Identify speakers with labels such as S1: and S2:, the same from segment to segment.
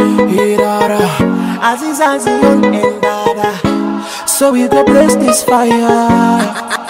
S1: Azizazi on endada. So we go bless this fire.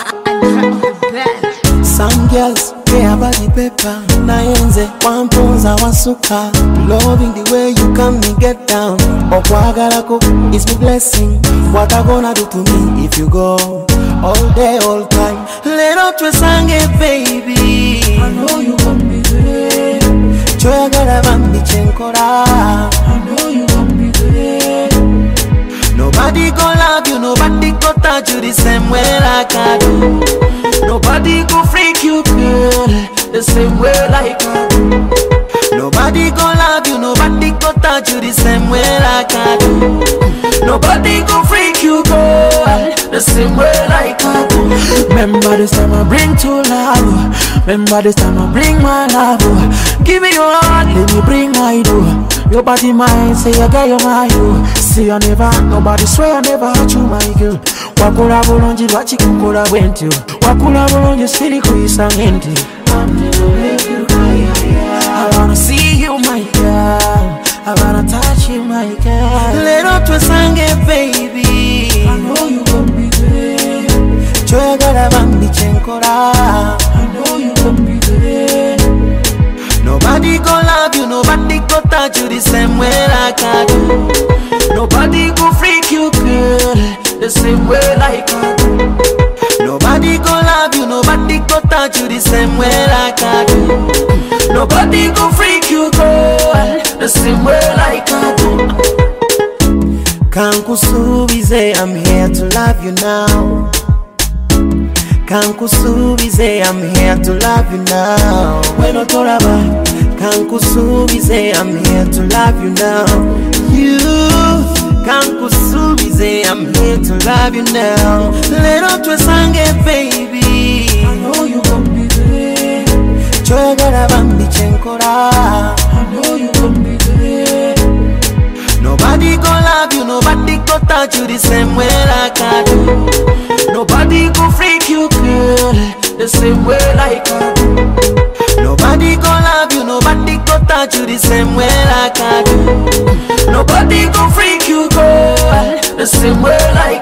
S1: Some girls, they have body paper. Naenze, wamponza wasuka. Loving the way you come and get down. Okwagalako is my blessing. What I gonna do to me if you go all day, all time? Let up to sange, baby. I know you gon' be today. Joya gara bambi chenkora. I know you gon' be today. Nobody gon' love you, nobody gon' touch you the same way like I do. Nobody gon' freak you, girl, the same way like I do. Nobody gon' love you, nobody gon' touch you the same way like I do. Nobody gon' freak you, girl, the same way like I do. Remember this time I bring true love. Remember this time I bring my love. Give me your heart, let me bring my do. Your body mine, say you got your mind. See I never, nobody swear I never hurt you, my girl. Wakula bulungi lwakikukula bwentyo. Wakula bulungi siri kuyisa enti. I'm never make you cry. I wanna see you, my girl. I wanna touch you, my girl. Let up to sange, baby. I know you gon' be today. Joya gara bambi chenkora. I know you gon' be today. Nobody gon' love you, nobody gon' touch you the same way like I do. Nobody gon' freak you, girl, the same way like I do. Nobody gon' love you, nobody gon' touch you the same way like I do. Nobody gon' freak you, girl, the same way like I do. Kankusubize, I'm here to love you now. Kankusubize, I'm here to love you now. When I talk about Kankusubize, I'm here to love you now. You Kankusubize, I'm here to love you now. Let up to sange, baby. I know you gon' be today. Joya gara bambi chenkora. I know you gon' be today. Nobody gon' love you, nobody gon' touch you the same way like I do. Nobody gon' freak you, girl, the same way like I do. Nobody gon' love you, nobody gon' touch you the same way like I do. Nobody gon' freak you, girl, the same way like